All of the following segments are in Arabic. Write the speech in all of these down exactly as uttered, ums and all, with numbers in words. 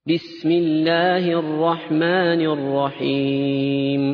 بسم الله الرحمن الرحيم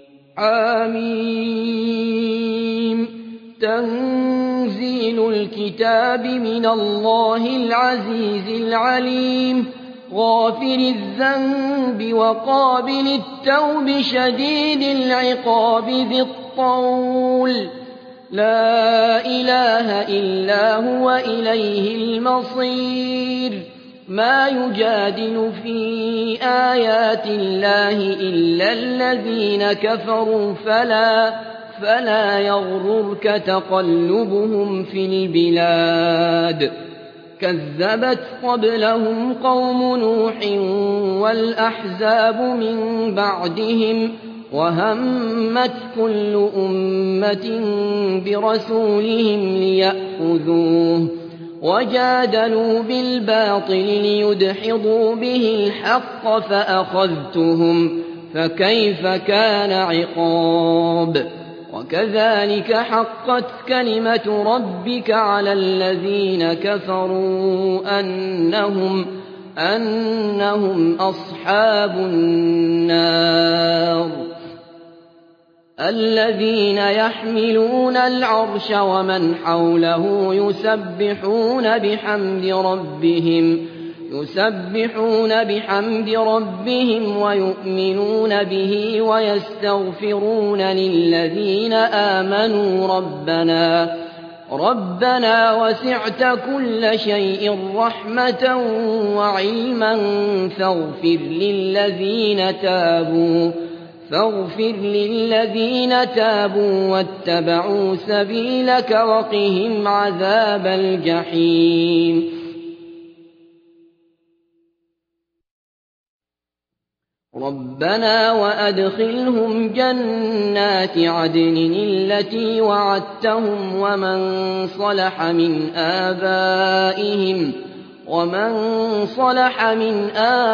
حميم تنزيل الكتاب من الله العزيز العليم غافر الذنب وقابل التوب شديد العقاب ذي الطول لا إله إلا هو إليه المصير ما يجادل في آيات الله إلا الذين كفروا فلا فلا يغررك تقلبهم في البلاد كذبت قبلهم قوم نوح والأحزاب من بعدهم وهمت كل أمة برسولهم ليأخذوه وجادلوا بالباطل ليدحضوا به الحق فأخذتهم فكيف كان عقاب وكذلك حقت كلمة ربك على الذين كفروا أنهم أنهم أصحاب النار الذين يحملون العرش ومن حوله يسبحون بحمد ربهم يسبحون بحمد ربهم ويؤمنون به ويستغفرون للذين آمنوا ربنا ربنا وسعت كل شيء رحمة وعلما فاغفر للذين تابوا فاغفر للذين تابوا واتبعوا سبيلك وقهم عذاب الجحيم ربنا وأدخلهم جنات عدن التي وعدتهم ومن صلح من آبائهم ومن صلح من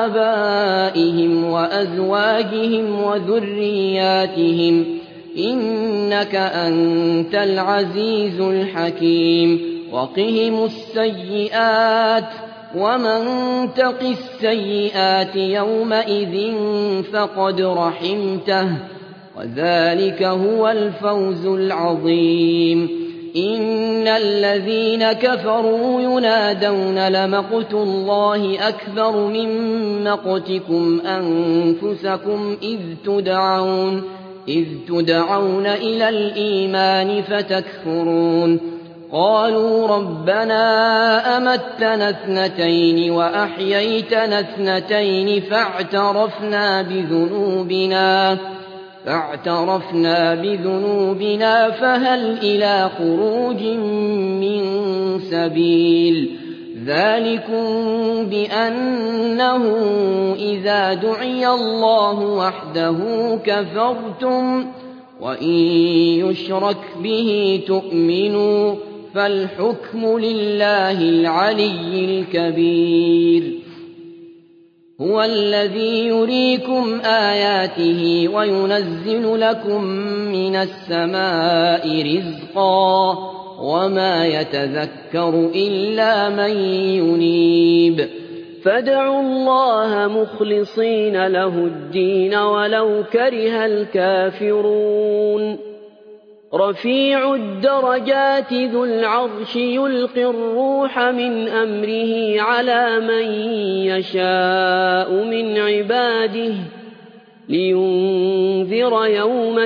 آبائهم وأزواجهم وذرياتهم إنك أنت العزيز الحكيم وقهم السيئات ومن تق السيئات يومئذ فقد رحمته وذلك هو الفوز العظيم إن الذين كفروا ينادون لمقت الله أكبر من مقتكم أنفسكم إذ تدعون إذ تدعون إلى الإيمان فتكفرون قالوا ربنا أمتنا اثنتين وأحييتنا اثنتين فاعترفنا بذنوبنا فاعترفنا بذنوبنا فهل إلى خروج من سبيل ذلكم بأنه إذا دعي الله وحده كفرتم وإن يشرك به تؤمنوا فالحكم لله العلي الكبير هو الذي يريكم آياته وينزل لكم من السماء رزقا وما يتذكر إلا من ينيب فادعوا الله مخلصين له الدين ولو كره الكافرون رفيع الدرجات ذو العرش يلقي الروح من أمره على من يشاء من عباده لينذر يوم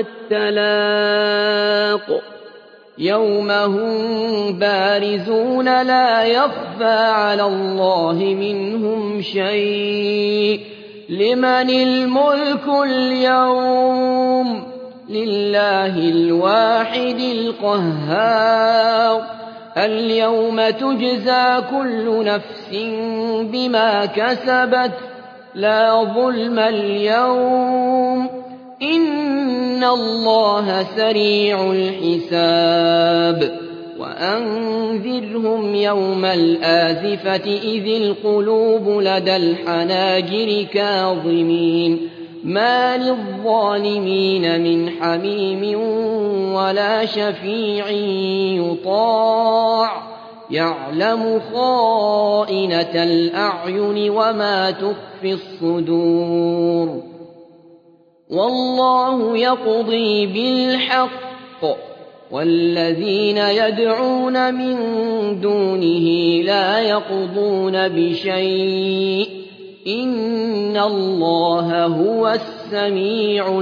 التلاق يوم هم بارزون لا يخفى على الله منهم شيء لمن الملك اليوم لله الواحد القهار اليوم تجزى كل نفس بما كسبت لا ظلم اليوم إن الله سريع الحساب وأنذرهم يوم الآزفة إذ القلوب لدى الحناجر كاظمين ما للظالمين من حميم ولا شفيع يطاع يعلم خائنة الأعين وما تخفي الصدور والله يقضي بالحق والذين يدعون من دونه لا يقضون بشيء إن الله هو السميع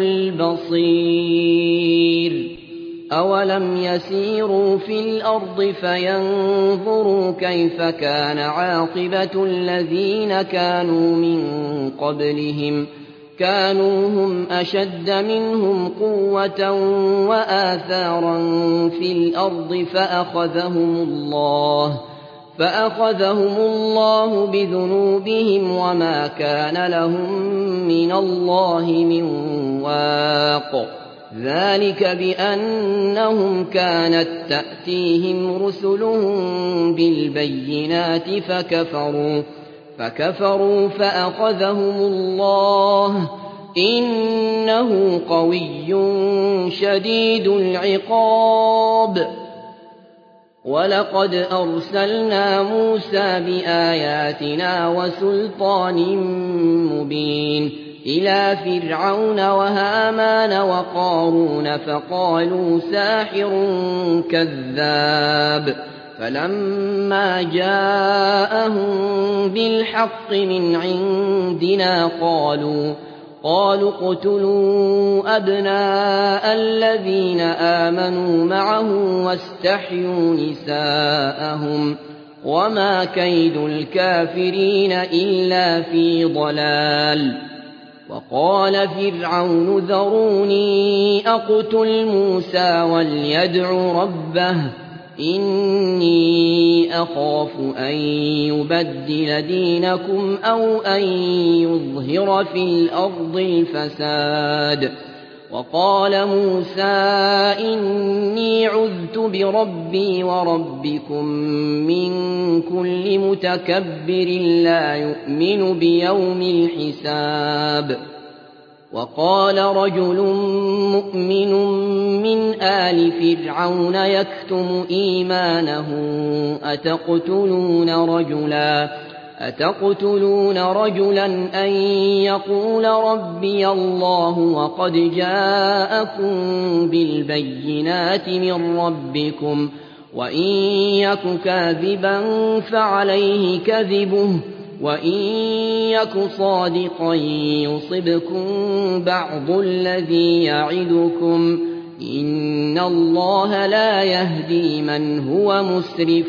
البصير أولم يسيروا في الأرض فينظروا كيف كان عاقبة الذين كانوا من قبلهم كانوا هم أشد منهم قوة وآثارا في الأرض فأخذهم الله فأخذهم الله بذنوبهم وما كان لهم من الله من واق ذلك بأنهم كانت تأتيهم رسلهم بالبينات فكفروا فكفروا فأخذهم الله إنه قوي شديد العقاب ولقد أرسلنا موسى بآياتنا وسلطان مبين إلى فرعون وهامان وقارون فقالوا ساحر كذاب فلما جاءهم بالحق من عندنا قالوا قالوا اقتلوا أبناء الذين آمنوا معه واستحيوا نساءهم وما كيد الكافرين إلا في ضلال وقال فرعون ذروني أقتل موسى وليدع ربه إني أخاف أن يبدل دينكم أو أن يظهر في الأرض الفساد وقال موسى إني عذت بربي وربكم من كل متكبر لا يؤمن بيوم الحساب وقال رجل مؤمن من آل فرعون يكتم إيمانه أتقتلون رجلا أتقتلون رجلا أن يقول ربي الله وقد جاءكم بالبينات من ربكم وإن يك كاذبا فعليه كذبه وإن يك صادقا يصبكم بعض الذي يعدكم إن الله لا يهدي من هو مسرف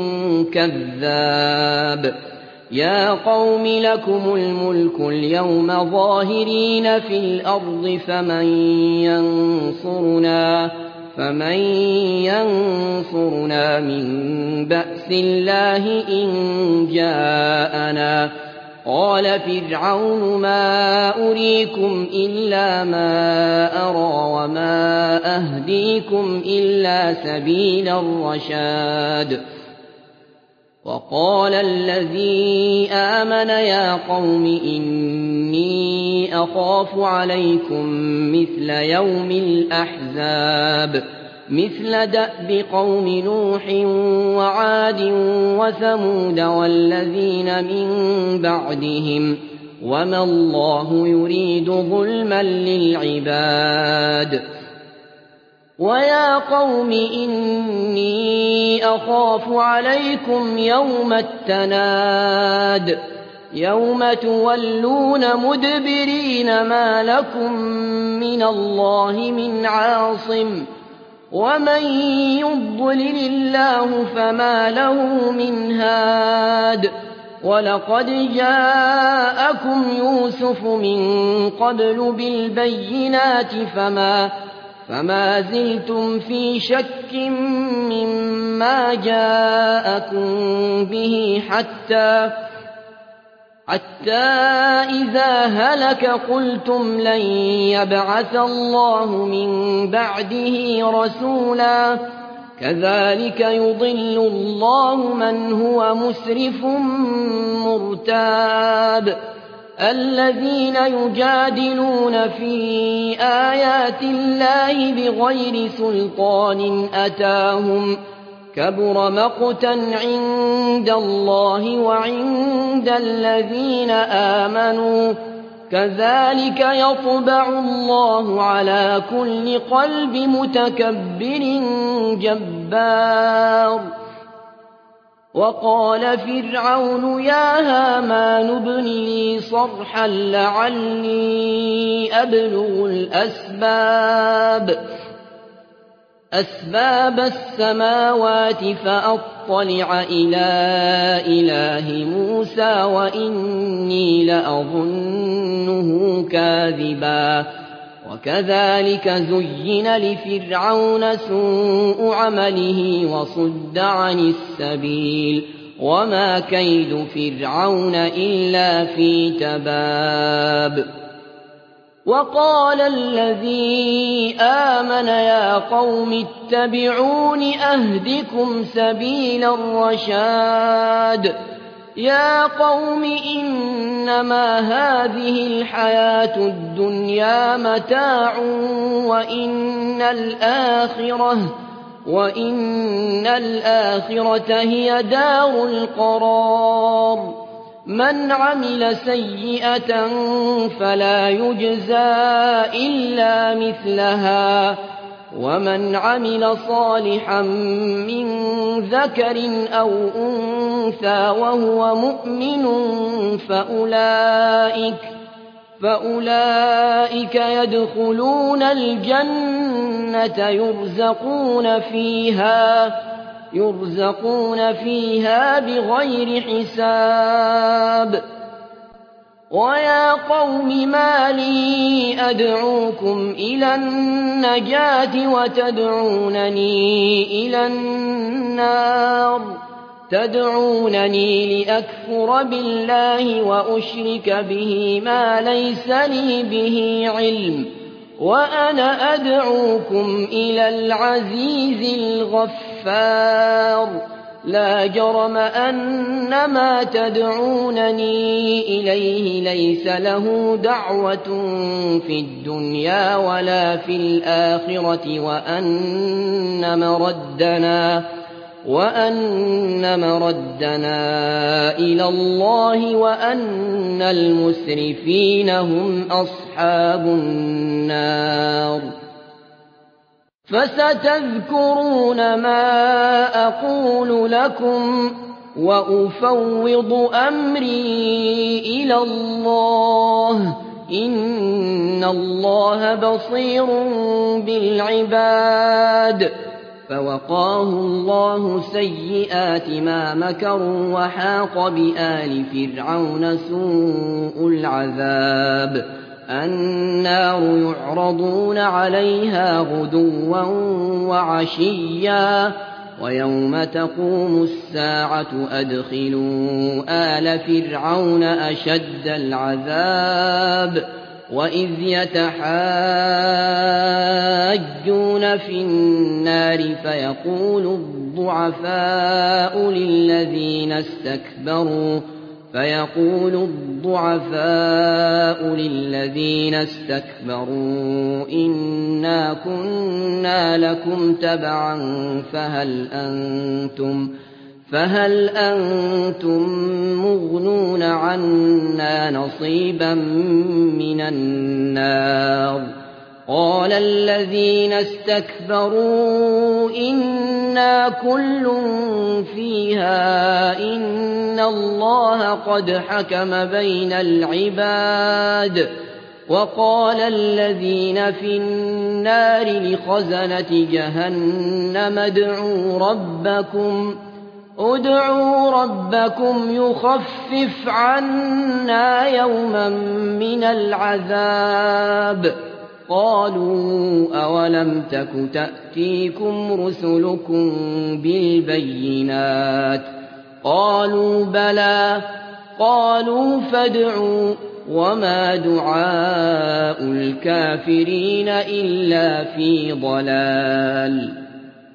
كذاب يا قوم لكم الملك اليوم ظاهرين في الأرض فمن ينصرنا فمن ينصرنا من بأس الله إن جاءنا قال فرعون ما أريكم إلا ما أرى وما أهديكم إلا سبيل الرشاد وقال الذي آمن يا قوم إني أخاف عليكم مثل يوم الأحزاب مثل دأب قوم نوح وعاد وثمود والذين من بعدهم وما الله يريد ظلما للعباد ويا قوم إني أخاف عليكم يوم التناد يوم تولون مدبرين ما لكم من الله من عاصم ومن يضلل الله فما له من هاد ولقد جاءكم يوسف من قبل بالبينات فما فما زلتم في شك مما جاءكم به حتى حتى إذا هلك قلتم لن يبعث الله من بعده رسولا كذلك يضل الله من هو مسرف مرتاب الذين يجادلون في آيات الله بغير سلطان أتاهم كبر مقتا عند الله وعند الذين آمنوا كذلك يطبع الله على كل قلب متكبر جبار وقال فرعون يا هامان ابن لي صرحا لعلي أبلغ الأسباب أسباب السماوات فأطلع إلى إله موسى وإني لأظنه كاذبا وكذلك زين لفرعون سوء عمله وصد عن السبيل وما كيد فرعون إلا في تباب وقال الذي آمن يا قوم اتبعون أهدكم سبيل الرشاد يا قوم إنما هذه الحياة الدنيا متاع وإن الآخرة وإن الآخرة هي دار القرار من عمل سيئة فلا يجزى إلا مثلها ومن عمل صالحا من ذكر أو أنثى وهو مؤمن فأولئك, فأولئك يدخلون الجنة يرزقون فيها يرزقون فيها بغير حساب ويا قوم ما لي أدعوكم إلى النجاة وتدعونني إلى النار تدعونني لأكفر بالله وأشرك به ما ليس لي به علم وأنا أدعوكم إلى العزيز الغفار لا جرم أن ما تدعونني إليه ليس له دعوة في الدنيا ولا في الآخرة وأن مردنا وأن مردنا إلى الله وأن المسرفين هم أصحاب النار فستذكرون ما أقول لكم وأفوض أمري إلى الله إن الله بصير بالعباد فوقاه الله سيئات ما مكروا وحاق بآل فرعون سوء العذاب النار يعرضون عليها غدوا وعشيا ويوم تقوم الساعة أدخلوا آل فرعون أشد العذاب وإذ يتحاجون في النار فيقول الضعفاء للذين استكبروا فيقول الضعفاء للذين استكبروا إنا كنا لكم تبعا فهل أنتم فهل أنتم مغنون عنا نصيبا من النار قال الذين استكبروا إنا كل فيها إن الله قد حكم بين العباد وقال الذين في النار لخزنة جهنم ادعوا ربكم ادعوا ربكم يخفف عنا يوما من العذاب قالوا أولم تك تأتيكم رسلكم بالبينات قالوا بلى قالوا فادعوا وما دعاء الكافرين إلا في ضلال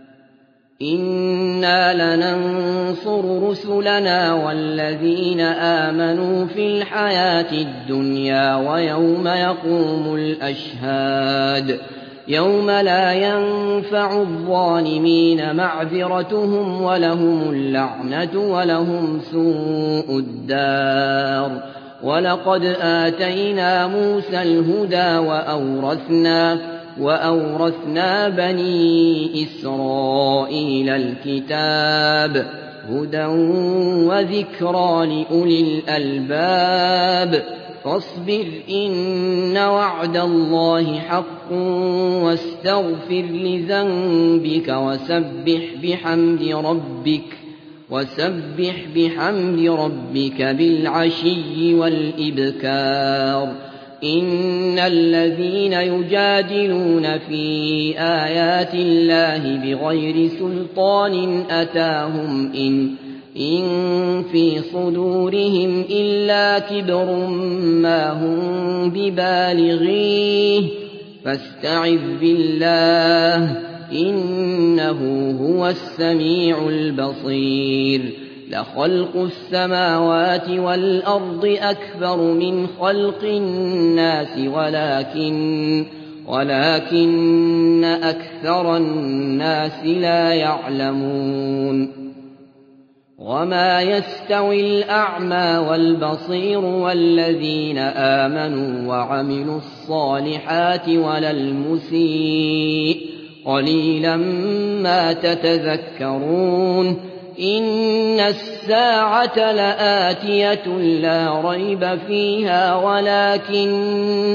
إنا لننصر رسلنا والذين آمنوا في الحياة الدنيا ويوم يقوم الأشهاد يوم لا ينفع الظالمين معذرتهم ولهم اللعنة ولهم سوء الدار ولقد آتينا موسى الهدى وأورثنا, وأورثنا بني إسرائيل الكتاب هدى وذكرى لأولي الألباب فاصبر إن وعد الله حق واستغفر لذنبك وسبح بحمد ربك وسبح بحمد ربك بالعشي والإبكار إن الذين يجادلون في آيات الله بغير سلطان أتاهم إن إن في صدورهم إلا كبر ما هم ببالغيه فاستعذ بالله إنه هو السميع البصير لخلق السماوات والأرض أكبر من خلق الناس ولكن ولكن أكثر الناس لا يعلمون وما يستوي الأعمى والبصير والذين آمنوا وعملوا الصالحات ولا المسيء قليلا ما تتذكرون إن الساعة لآتية لا ريب فيها ولكن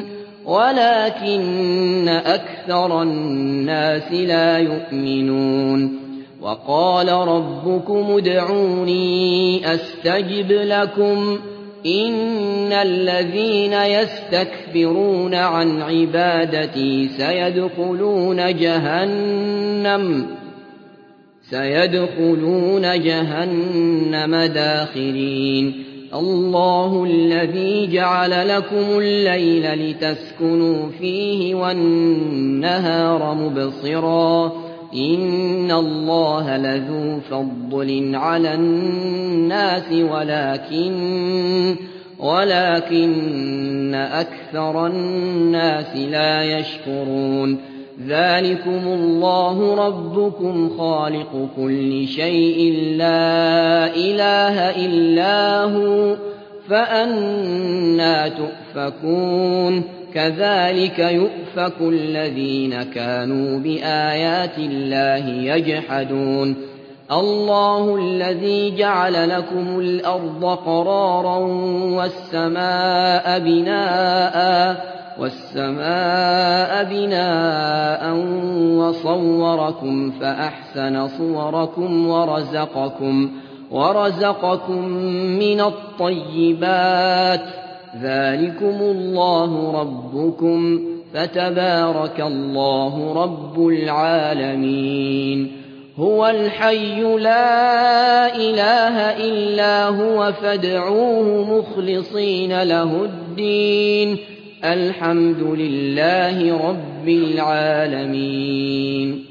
ولكن أكثر الناس لا يؤمنون وقال ربكم ادعوني أستجب لكم إن الذين يستكبرون عن عبادتي سيدخلون جهنم سيدخلون جهنم داخرين الله الذي جعل لكم الليل لتسكنوا فيه والنهار مبصرا إن الله لذو فضل على الناس ولكن ولكن أكثر الناس لا يشكرون ذلكم الله ربكم خالق كل شيء لا إله إلا هو فأنى تؤفكون كذلك يؤفك الذين كانوا بآيات الله يجحدون الله الذي جعل لكم الأرض قرارا والسماء بناء والسماء بناء وصوركم فأحسن صوركم ورزقكم ورزقكم من الطيبات ذلكم الله ربكم فتبارك الله رب العالمين هو الحي لا إله إلا هو فادعوه مخلصين له الدين الحمد لله رب العالمين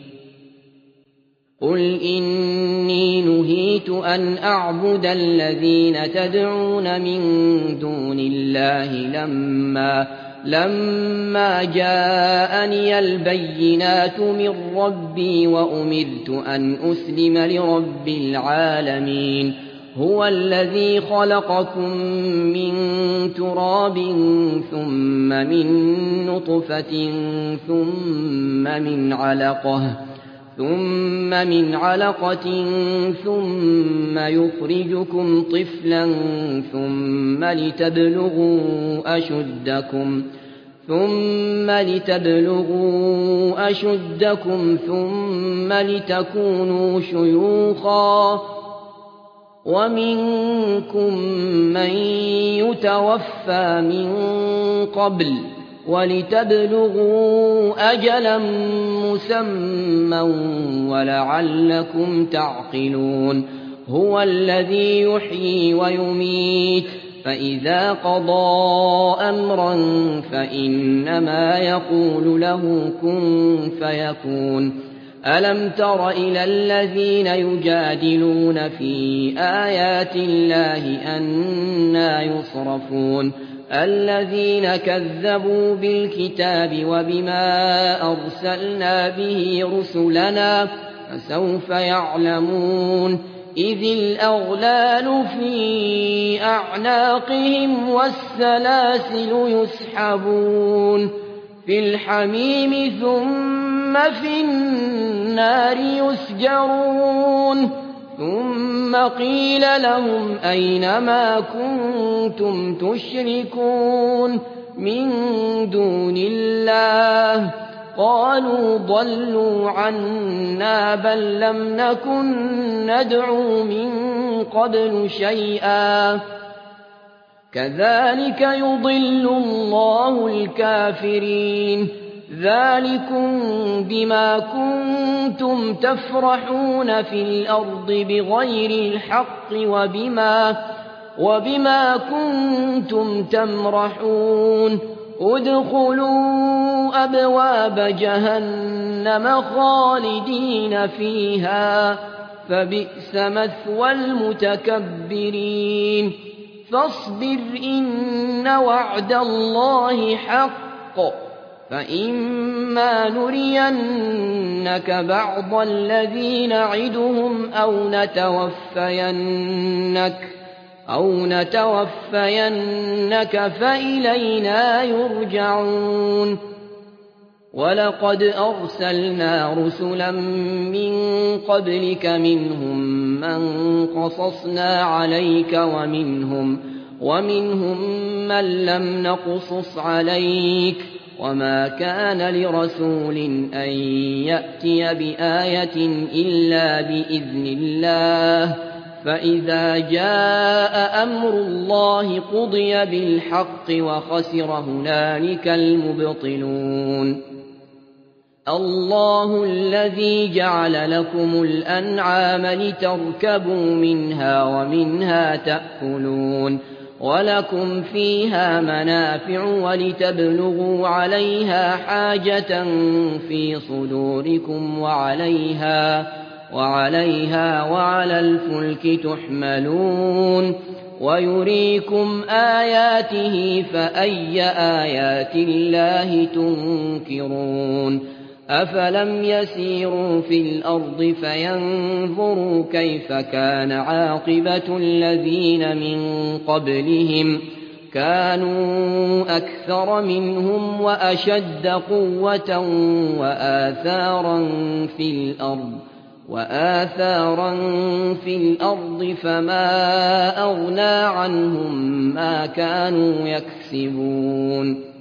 قل إني نهيت أن أعبد الذين تدعون من دون الله لما لما جاءني البينات من ربي وأمرت أن أسلم لرب العالمين هو الذي خلقكم من تراب ثم من نطفة ثم من علقة ثم من علقة ثم يخرجكم طفلا ثم لتبلغوا أشدكم ثم لتبلغوا أشدكم ثم لتكونوا شيوخا ومنكم من يتوفى من قبل ولتبلغوا أجلا مسمى ولعلكم تعقلون هو الذي يحيي ويميت فإذا قضى أمرا فإنما يقول له كن فيكون ألم تر إلى الذين يجادلون في آيات الله أنى يصرفون الذين كذبوا بالكتاب وبما أرسلنا به رسلنا فسوف يعلمون إذ الأغلال في أعناقهم والسلاسل يسحبون في الحميم ثم في النار يسجرون ثم قيل لهم أين ما كنتم تشركون من دون الله قالوا ضلوا عنا بل لم نكن ندعو من قبل شيئا كذلك يضل الله الكافرين ذلكم بما كنتم تفرحون في الأرض بغير الحق وبما, وبما كنتم تمرحون ادخلوا أبواب جهنم خالدين فيها فبئس مثوى المتكبرين فاصبر إن وعد الله حق فإما نرينك بعض الذي نعدهم أو نتوفينك أو نتوفينك فإلينا يرجعون ولقد أرسلنا رسلا من قبلك منهم من قصصنا عليك ومنهم, ومنهم من لم نقصص عليك وما كان لرسول أن يأتي بآية إلا بإذن الله فإذا جاء أمر الله قضي بالحق وخسر هنالك المبطلون الله الذي جعل لكم الأنعام لتركبوا منها ومنها تأكلون ولكم فيها منافع ولتبلغوا عليها حاجة في صدوركم وعليها وعليها وعلى الفلك تحملون ويريكم آياته فأي آيات الله تنكرون أفلم يسيروا في الأرض فينظروا كيف كان عاقبة الذين من قبلهم كانوا أكثر منهم وأشد قوة وآثارا في الأرض وآثارا في الأرض فما أغنى عنهم ما كانوا يكسبون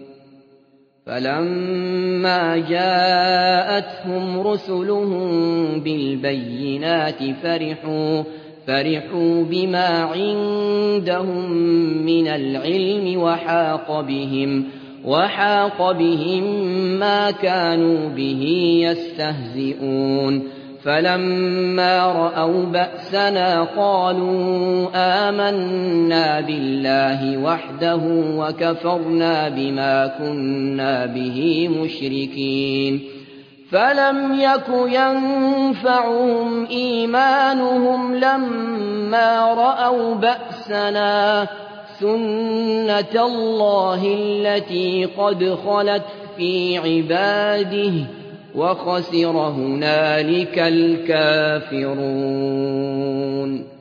فلما جاءتهم رسلهم بالبينات فرحوا فرحوا بما عندهم من العلم وحاق بهم وحاق بهم ما كانوا به يستهزئون فلما رأوا بأسنا قالوا آمنا بالله وحده وكفرنا بما كنا به مشركين فلم يك ينفعهم إيمانهم لما رأوا بأسنا سنة الله التي قد خلت في عباده وخسر هنالك الكافرون